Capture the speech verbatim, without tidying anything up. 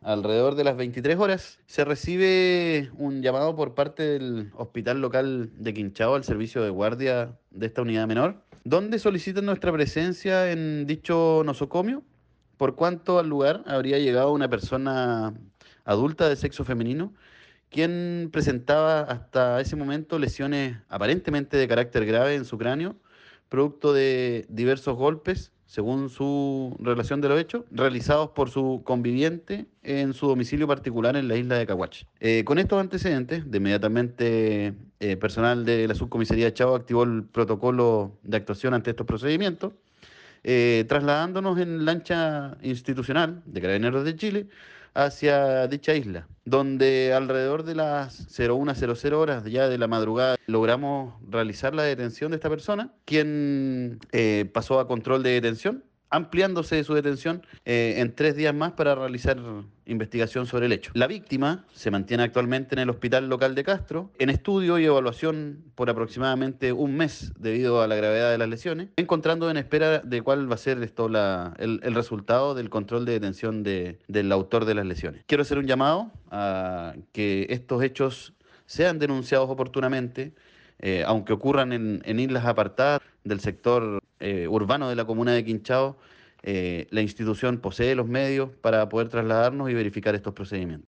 Alrededor de las veintitrés horas se recibe un llamado por parte del hospital local de Quinchao al servicio de guardia de esta unidad menor, donde solicitan nuestra presencia en dicho nosocomio, por cuanto al lugar habría llegado una persona adulta de sexo femenino, quien presentaba hasta ese momento lesiones aparentemente de carácter grave en su cráneo, producto de diversos golpes, según su relación de los hechos, realizados por su conviviente en su domicilio particular en la isla de Caguache. Eh, con estos antecedentes, de inmediatamente eh, personal de la subcomisaría de Chavo activó el protocolo de actuación ante estos procedimientos, eh, trasladándonos en lancha institucional de Carabineros de Chile hacia dicha isla, donde alrededor de las cero una cero cero horas ya de la madrugada logramos realizar la detención de esta persona, quien eh, pasó a control de detención, ampliándose su detención eh, en tres días más para realizar investigación sobre el hecho. La víctima se mantiene actualmente en el hospital local de Castro, en estudio y evaluación por aproximadamente un mes debido a la gravedad de las lesiones, encontrando en espera de cuál va a ser esto la, el, el resultado del control de detención de, del autor de las lesiones. Quiero hacer un llamado a que estos hechos sean denunciados oportunamente, eh, aunque ocurran en, en islas apartadas del sector eh, urbano de la comuna de Quinchao. Eh, la institución posee los medios para poder trasladarnos y verificar estos procedimientos.